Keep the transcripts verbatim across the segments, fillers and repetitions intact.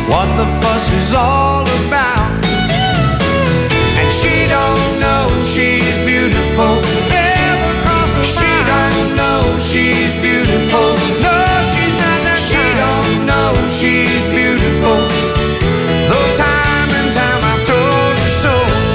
what the fuss is all about. And she don't know she's beautiful. Never crossed her mind. She don't know she's beautiful. No, she's not that kind. She don't know she's beautiful. Though time and time I've told her so.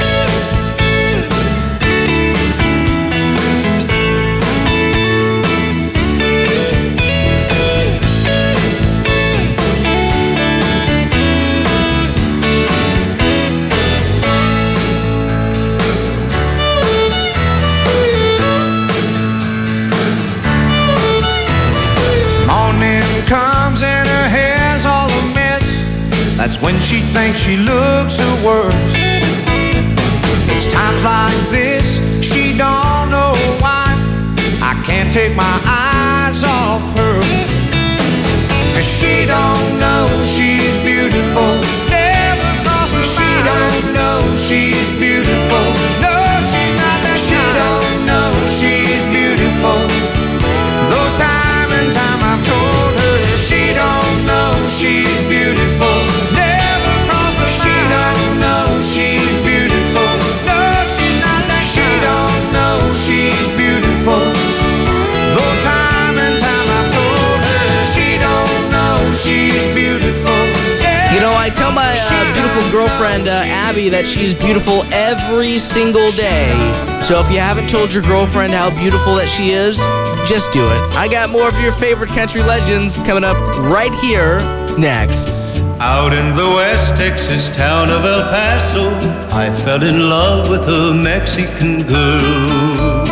Comes and her hair's all a mess. That's when she thinks she looks her worst. It's times like this she don't know why I can't take my eyes off her. 'Cause she don't know she's beautiful. Never crossed her mind. She don't know she's beautiful. No, she's not that kind. She don't know she's beautiful. Though time and time I've told her she don't know she's beautiful. Never crossed her mind. She don't know she's beautiful. No, she's not that kind. She don't know she's beautiful. Though time and time I've told her she don't know she's beautiful. You know, I tell my uh, beautiful girlfriend, uh, Abby, that she's beautiful every single day. So if you haven't told your girlfriend how beautiful that she is, just do it. I got more of your favorite country legends coming up right here next. Out in the West Texas town of El Paso, I fell in love with a Mexican girl.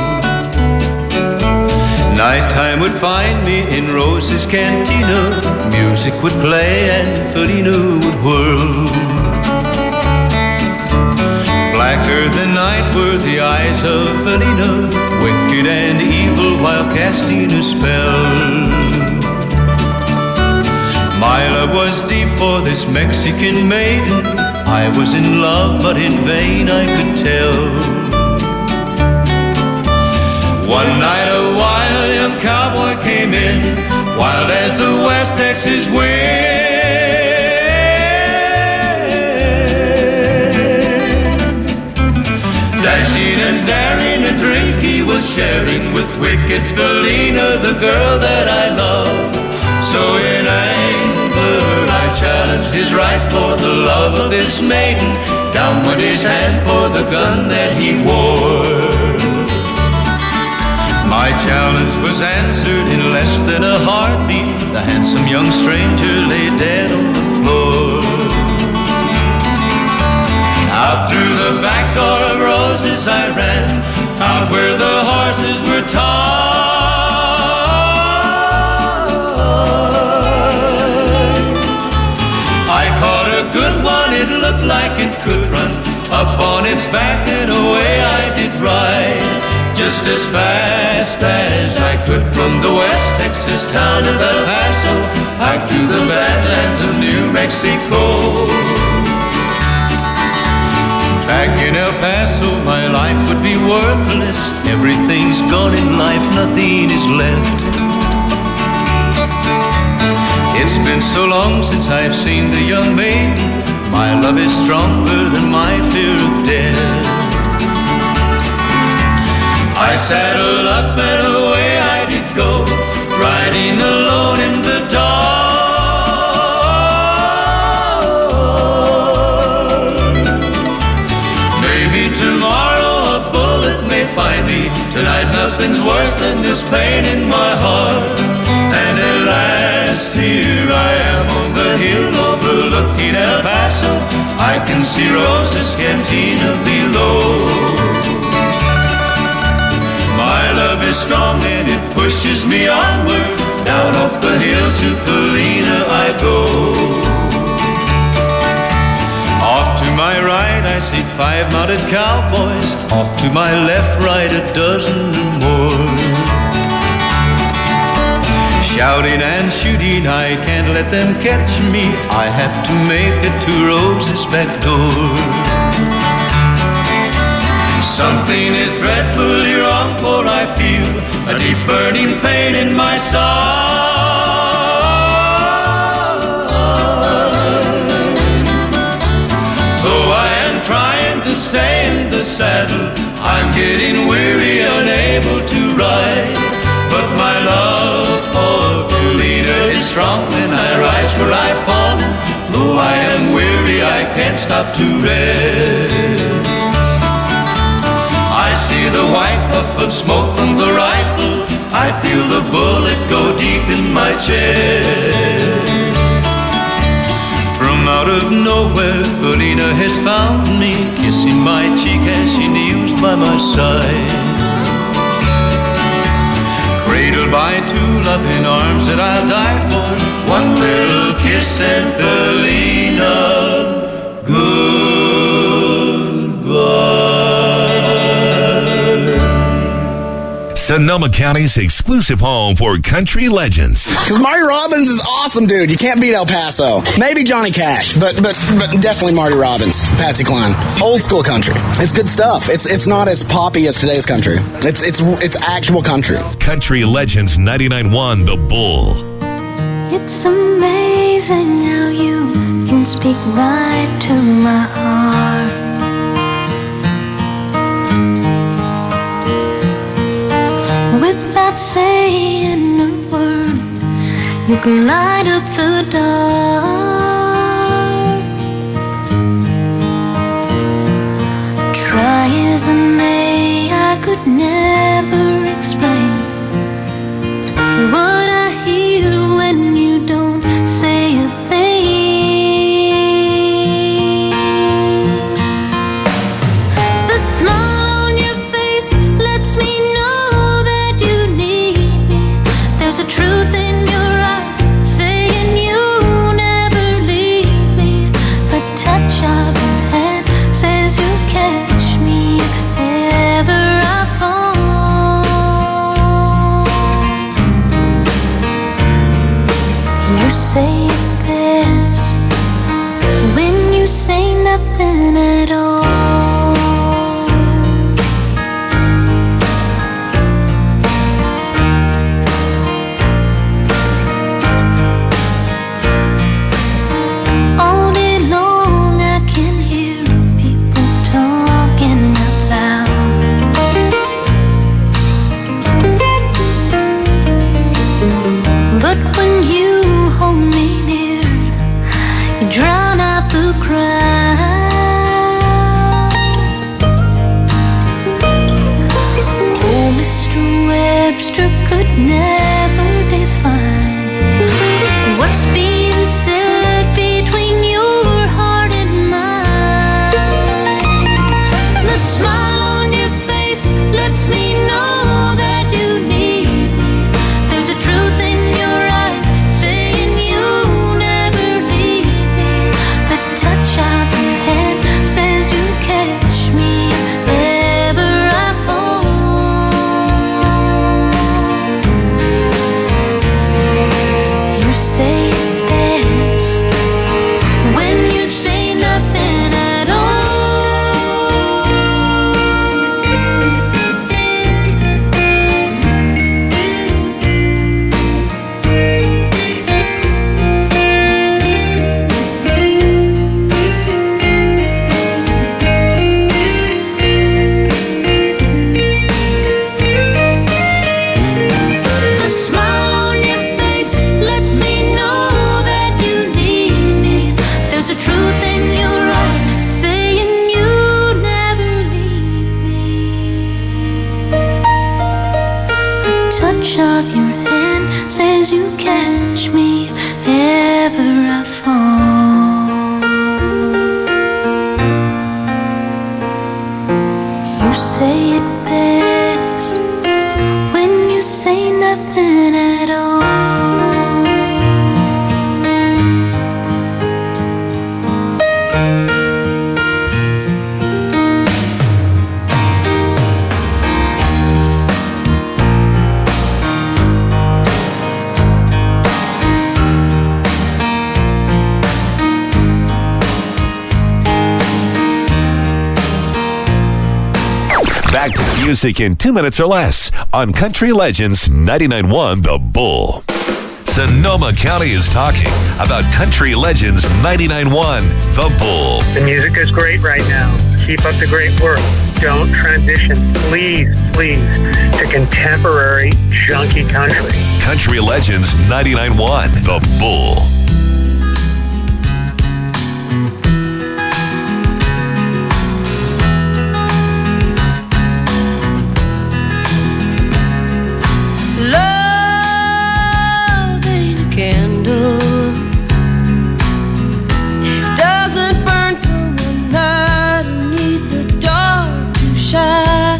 Nighttime would find me in Rose's Cantina. Music would play and Felina would whirl. Blacker than night were the eyes of Felina, wicked and evil while casting a spell. My love was deep for this Mexican maiden. I was in love, but in vain I could tell. One night a wild young cowboy came in, wild as the West Texas wind. Dashing and daring, a drink he was sharing with wicked Felina, the girl that I love. So in anger I challenged his right for the love of this maiden. Down went his hand for the gun that he wore. My challenge was answered in less than a heartbeat. The handsome young stranger lay dead on the floor. Out through the back door of Roses I ran, out where the horses were tied. I caught a good one, it looked like it could run. Up on its back and away I did ride, just as fast as I could from the West Texas town of El Paso out to the badlands of New Mexico. Back in El Paso my life would be worthless. Everything's gone in life, nothing is left. It's been so long since I've seen the young maiden. My love is stronger than my fear of death. I saddled up and away I did go, riding alone in the dark. Maybe tomorrow a bullet may find me. Tonight nothing's worse than this pain in my heart. And at last here I am on the hill overlooking El Paso. I can see Rose's Cantina below. My love is strong and it pushes me onward. Down off the hill to Felina I go. Off to my right I see five mounted cowboys. Off to my left, right, a dozen or more. Shouting and shooting, I can't let them catch me. I have to make it to Rose's back door. Something is dreadfully wrong, for I feel a deep burning pain in my side. to stay in the saddle. I'm getting weary, unable to ride. But my love for Felina is strong, and I rise where I fall. Though I am weary, I can't stop to rest. I see the white puff of smoke from the rifle. I feel the bullet go deep in my chest. From out of nowhere, Felina has found me, kissing my cheek as she kneels by my side. Cradled by two loving arms that I'll die for. One little kiss and Felina, goodbye. Sonoma County's exclusive home for country legends. Because Marty Robbins is awesome, dude. You can't beat El Paso. Maybe Johnny Cash, but but but definitely Marty Robbins, Patsy Cline. Old school country. It's good stuff. It's it's not as poppy as today's country. It's it's it's actual country. Country Legends ninety-nine point one The Bull. It's amazing how you can speak right to my heart. Without saying a word, you can light up the dark. Try as I may, I could never explain what I hear when you don't say a thing. The smile on your face lets me know that you need me. There's a truth in your eyes saying you never leave me. The touch of your hand says you catch me if ever I fall. You say it best when you say nothing at all. All day long I can hear people talking out loud. But when you hold me near, you drown out the crowd. Oh, Mister Webster could never define what's being said between your heart and mine. The smile on your face lets me know that you need me. There's a truth in your eyes saying you never leave me. The touch of your hand says you catch me if ever I fall. You say it best when you say nothing at all. The smile on your face lets me know that you need me. There's a truth in your eyes saying you never leave me. A touch of your hand says you catch me if ever I fall. You say it best when you say nothing at all. Back to music in two minutes or less on Country Legends ninety-nine point one The Bull. Sonoma County is talking about Country Legends ninety-nine point one The Bull. The music is great right now. keep up the great work. Don't transition, please, please, to contemporary junky country. Country Legends ninety-nine point one, The Bull. Love ain't a candle. It doesn't burn through the night and need the dark to shine.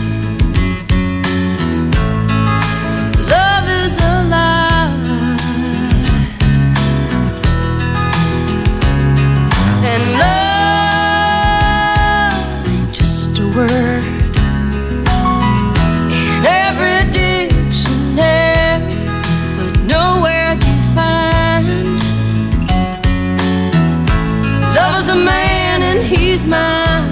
Love is alive, and love ain't just a word in every dictionary, but nowhere defined. Love is a man and he's mine.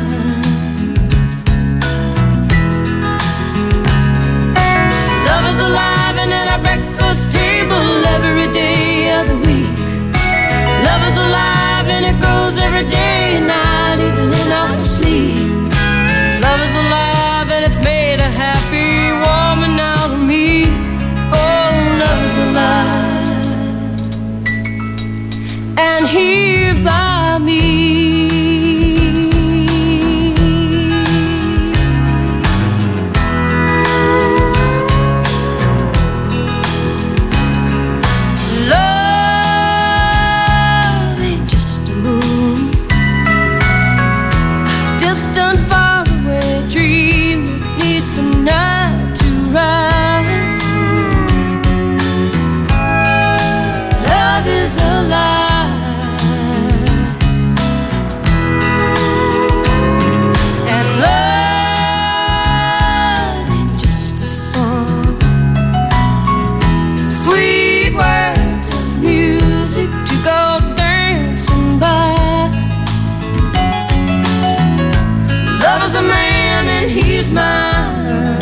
Love is alive and at our breakfast table every day of the week. Love is alive and it grows every day and night, even in our sleep. Love is alive and it's made a happy woman out of me. Oh, love is alive and here by me. Love ain't just a moon, a distant faraway dream that needs the night to rise. Love is alive, and love ain't just a song, sweet words of music to go dancing by. Love is a man and he's mine.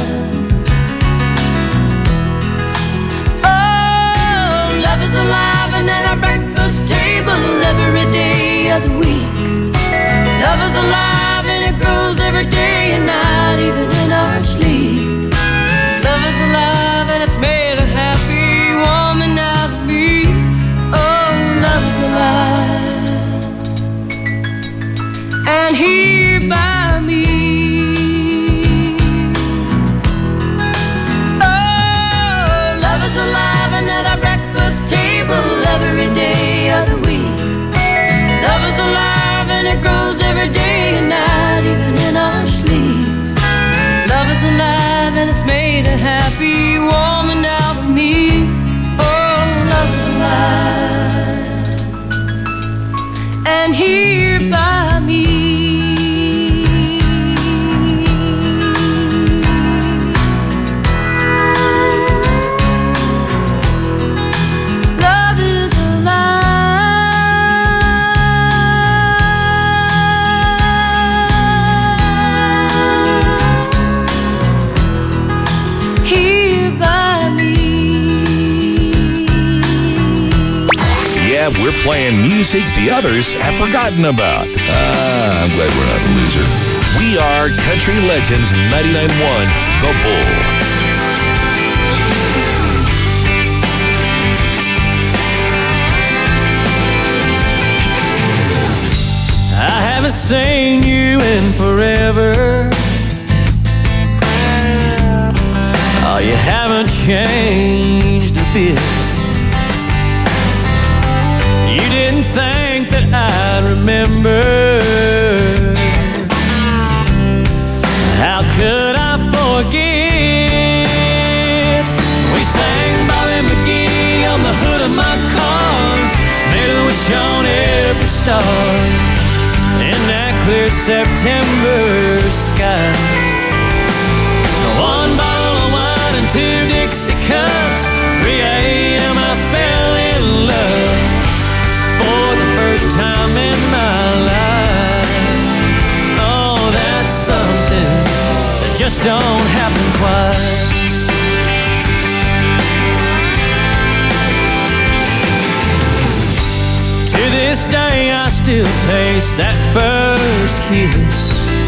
Oh, love is alive and at our breakfast table every day of the week. Love is alive and it grows every day and night, even in our sleep. Love is alive and it's made a happy woman out of me. Oh, love is alive and here by me. Oh, love is alive and at our breakfast table every day of the week. Love is alive and it grows every day and night, even in our sleep. Love is alive and it's made a happy woman out of me. Oh, love is alive and here by me. Love is alive here by me. Yeah, we're playing music the others have forgotten about. Ah, I'm glad we're not a loser. We are Country Legends ninety-nine point one, The Bull. I haven't seen you in forever. Oh, you haven't changed a bit. You didn't think that I'd remember. How could I forget? We sang Bobby McGee on the hood of my car, made a wish on every star in that clear September sky. One bottle of wine and two Dixie cups, three a.m. I fell in love for the first time in my life. Oh, that's something that just don't happen twice. To this day I still taste that first kiss.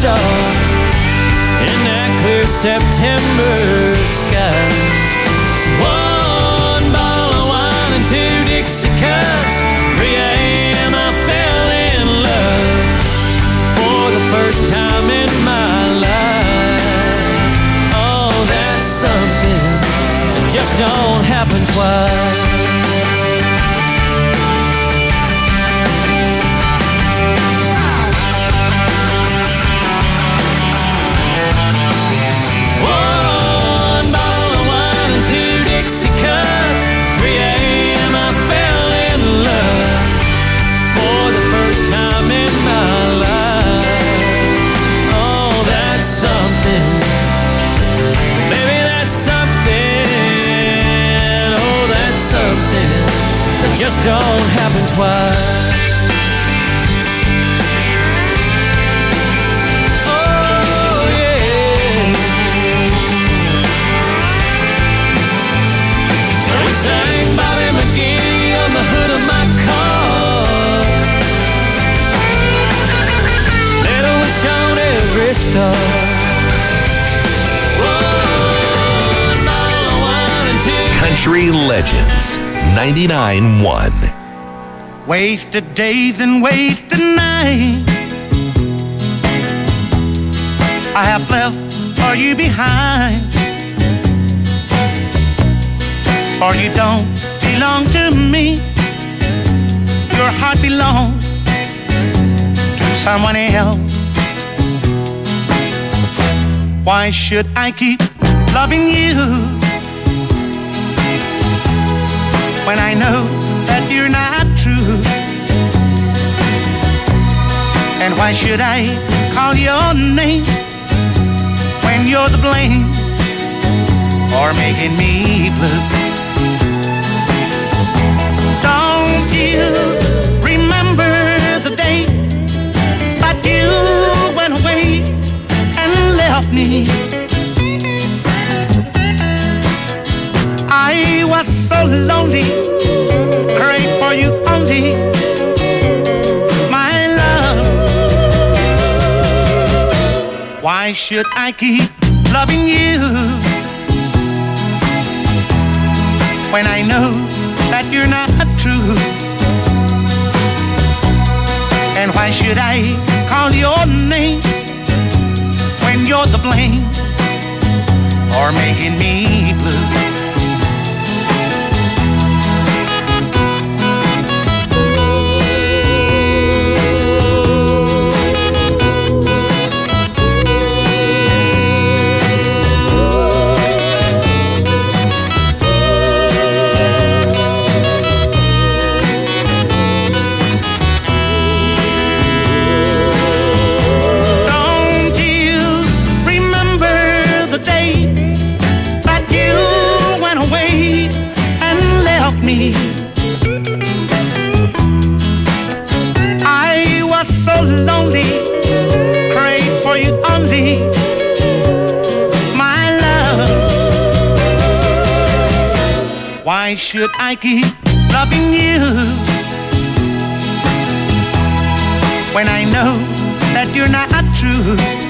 star in that clear September sky. One bottle of wine and two Dixie cups. three a.m. I fell in love for the first time in my life. Oh, that's something that just don't happen twice. Just don't happen twice. Oh, yeah. We sang Bobby McGee on the hood of my car. Made a wish on every star. One bottle of wine and two Country Legends ninety-nine point one. Wasted days and wasted nights I have left for you behind. For you don't belong to me. Your heart belongs to someone else. Why should I keep loving you when I know that you're not true? And why should I call your name when you're the blame for making me blue? Don't you remember the day that you went away and left me? I was so lonely, prayed for you only, my love. Why should I keep loving you when I know that you're not true? And why should I call your name when you're the blame for making me blue? I was so lonely, prayed for you only, my love. Why should I keep loving you when I know that you're not true?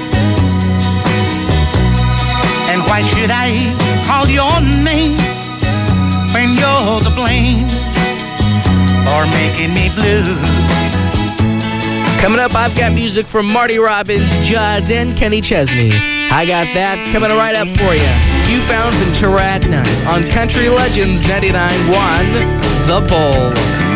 And why should I call your name when you're the blame for making me blue? Coming up, I've got music from Marty Robbins, Judd, and Kenny Chesney. I got that coming right up for you. You found Ventura at Night on Country Legends ninety-nine point one, The Bull.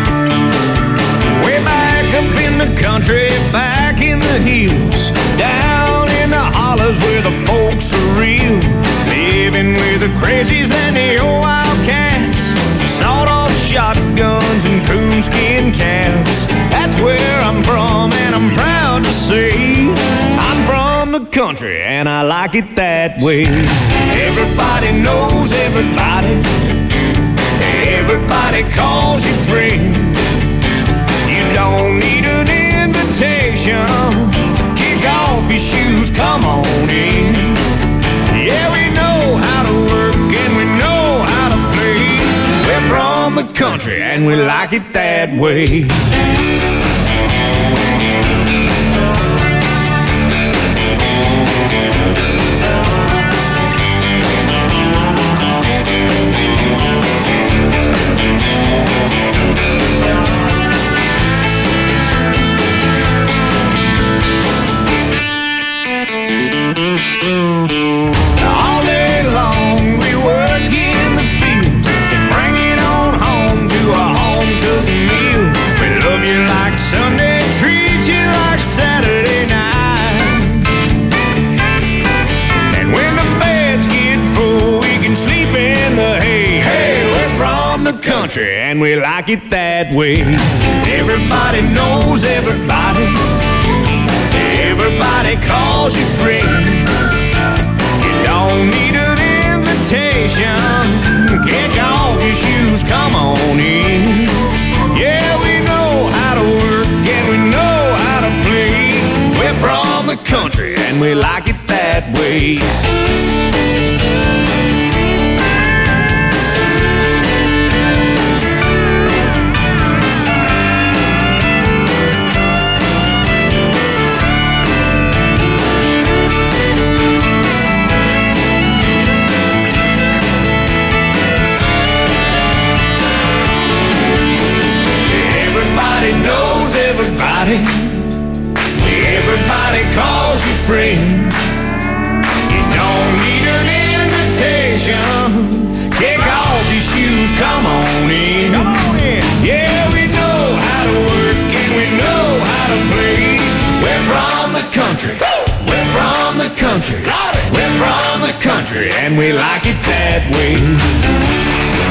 Way back up in the country, back in the hills, down in the hollers where the folks are real, living with the crazies and the old wildcats, sawed-off shotguns and coonskin caps. That's where I'm from, and I'm proud to say I'm from the country, and I like it that way. Everybody knows everybody. Everybody calls you friend. You don't need an invitation. Kick off your shoes, come on in. Yeah, we know how to work and we know how to play. We're from the country and we like it that way. country, and we like it that way. Everybody knows everybody. Everybody calls you friend. You don't need an invitation. Kick off your shoes, come on in. Yeah, we know how to work and we know how to play. We're from the country and we like it that way. Knows everybody. Everybody calls you friend. You don't need an invitation. Kick off your shoes, come on in. Come on in. Yeah, we know how to work and we know how to play. We're from the country. We're from the country. We're from the country and we like it that way.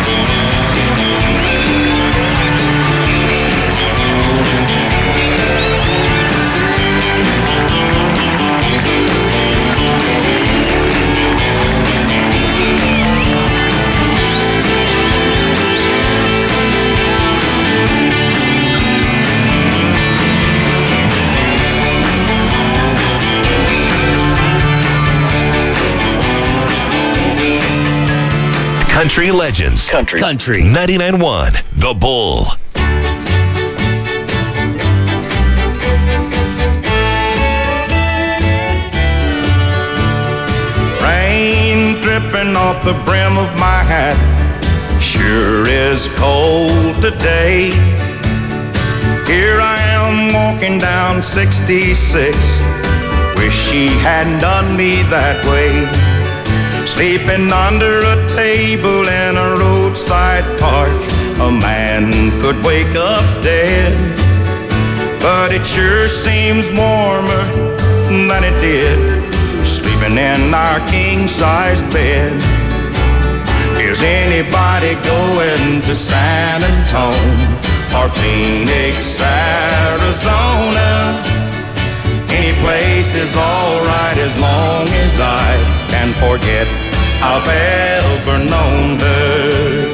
Country Legends. Country. Country. ninety-nine point one The Bull. Rain dripping off the brim of my hat. Sure is cold today. Here I am walking down sixty-six. Wish she hadn't done me that way. Sleeping under a table in a roadside park. A man could wake up dead, but it sure seems warmer than it did sleeping in our king-size bed. Is anybody going to San Antonio or Phoenix, Arizona? Any place is alright as long as I can forget I've ever known her.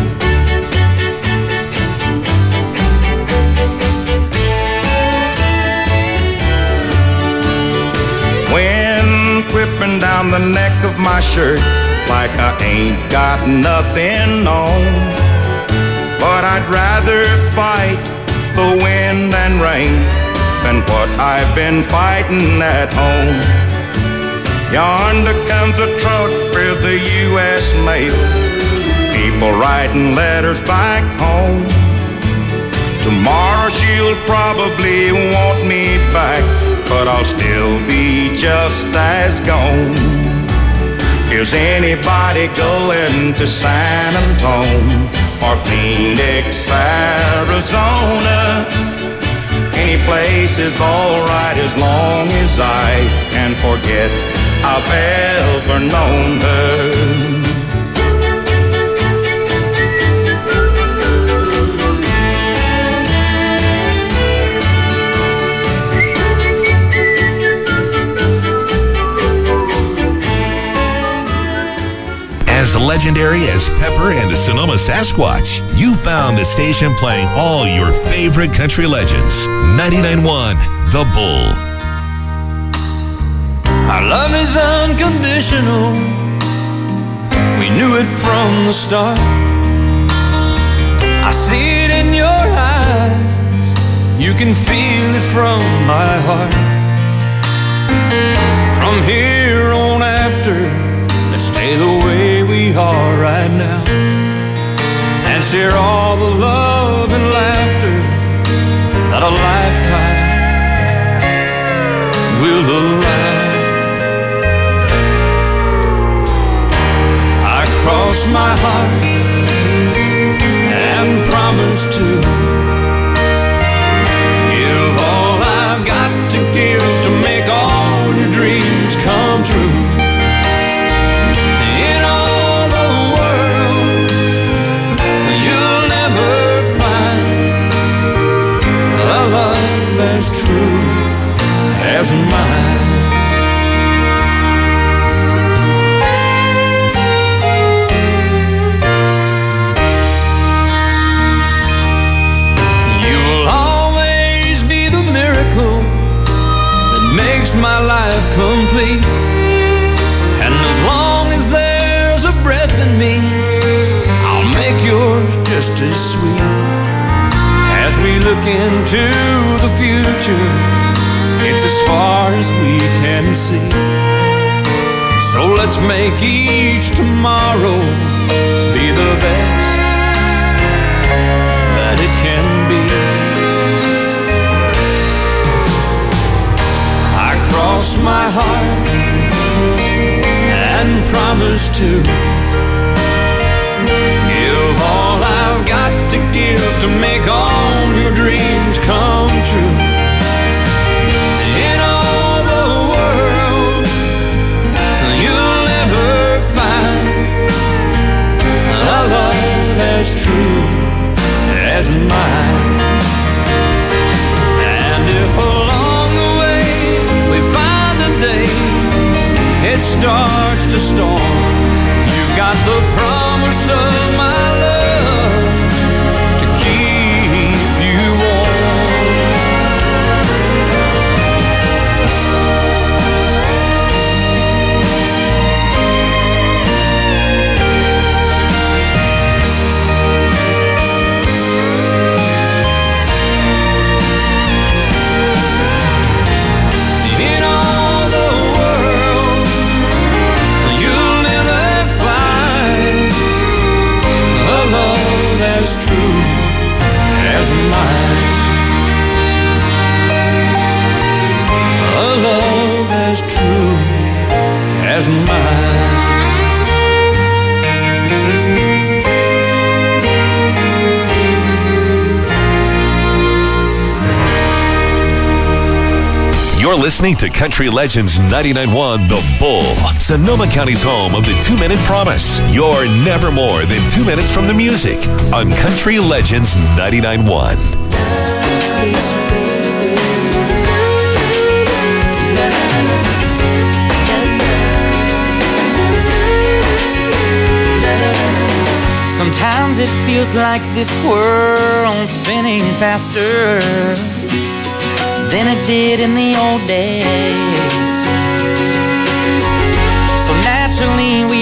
Wind whipping down the neck of my shirt like I ain't got nothing on. But I'd rather fight the wind and rain than what I've been fighting at home. Yonder comes a truck with the U S mail, people writing letters back home. Tomorrow she'll probably want me back, but I'll still be just as gone. Is anybody going to San Antonio or Phoenix, Arizona? Any place is alright as long as I can forget I've ever known her. As legendary as Pepper and the Sonoma Sasquatch, you found the station playing all your favorite country legends. ninety-nine point one The Bull. Our love is unconditional. We knew it from the start. I see it in your eyes. You can feel it from my heart. From here on after, let's stay the way we are right now and share all the love and laughter that a lifetime will allow. I cross my heart and promise to give all I've got to give to make all your dreams come true. In all the world, you'll sleep. And as long as there's a breath in me, I'll make yours just as sweet. As we look into the future, it's as far as we can see. So let's make each tomorrow be the best that it can be. I cross my heart and promise to give all I've got to give to make all your dreams come true. In all the world, you'll never find a love as true as mine. And if along the way we find a day it starts to storm, you've got the promise of my love to keep you warm. In all the world, you'll never find a love as true as mine. A love as true as mine. You're listening to Country Legends ninety-nine point one The Bull, Sonoma County's home of the two-minute promise. You're never more than two minutes from the music on Country Legends ninety-nine point one. Sometimes it feels like this world's spinning faster than it did in the old days. So naturally we